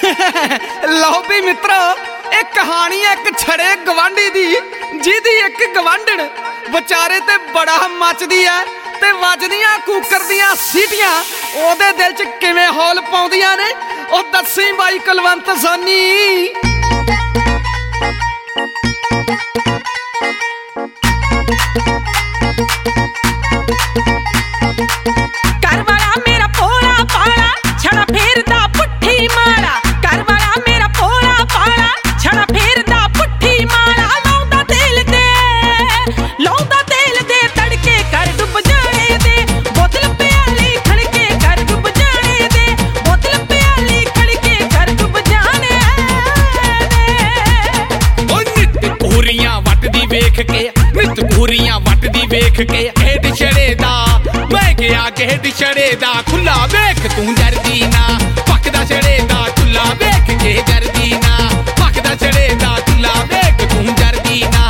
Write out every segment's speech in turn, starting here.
ਲਓ ਵੀ ਮਿੱਤਰੋ, ਇਹ ਕਹਾਣੀ ਹੈ ਇੱਕ ਛੜੇ ਗਵਾਂਢੀ ਦੀ, ਜਿਹਦੀ ਇੱਕ ਗਵਾਂਢਣ ਵਿਚਾਰੇ ਤੇ ਬੜਾ ਮੱਚਦੀ ਐ ਤੇ ਵੱਜਦੀਆਂ ਕੂਕਰ ਦੀਆਂ ਸੀਟੀਆਂ ਉਹਦੇ ਦਿਲ 'ਚ ਕਿਵੇਂ ਹੌਲ ਪਾਉਂਦੀਆਂ ਨੇ, ਉਹ ਦੱਸੀ ਬਾਈ ਕੁਲਵੰਤ ਸੋਨੀ। नित पूरियां वटदी वेख के गेट छड़े दा मैं गया गेट छड़े दा खुला वेख तू डरदी ना पकदा छड़े दा चुला वेख के डरदी ना पकदा छड़े दा चुला वेख तू डरदी ना।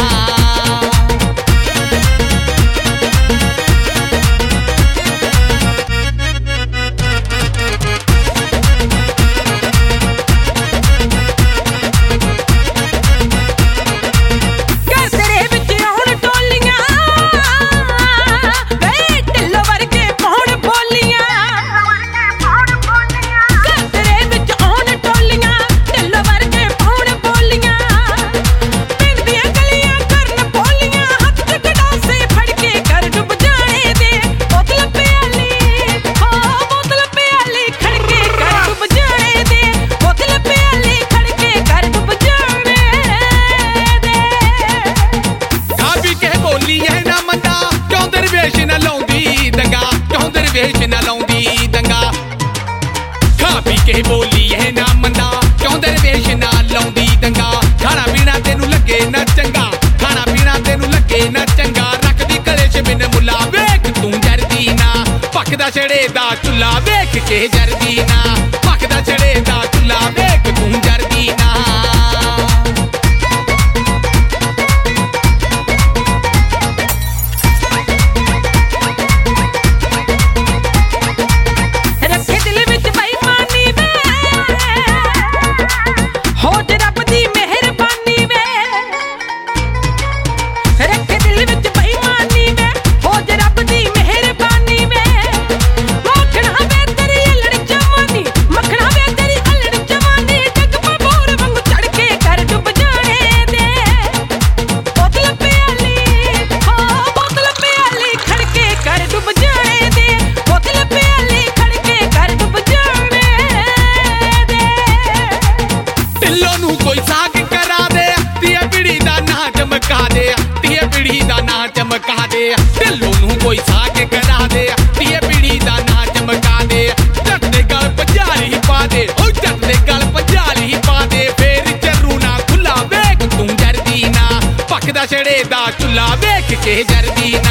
बोली है ना मंदा क्यों दरवेश ना लाउंदी दंगा खाना पीना तेनू लगे ना चंगा खाना पीना तेनू लगे ना चंगा रखदी गले च बिन मुला वेख तू डरदी ना पकदा छड़े दा चुला वेख के डरदी ना पकदा छड़े दा चुला वेख तू डरदी ना। चमका दे दिलों नू कोई साग करा दे तिए पीड़ी दा ना चमका दे जट दे गल पंजाली पा दे ओ जट दे गल पंजाली पा दे फेर चरू ना खुला वेख तू डरदी ना पकदा छड़े दा चुला वेख के डरदी ना।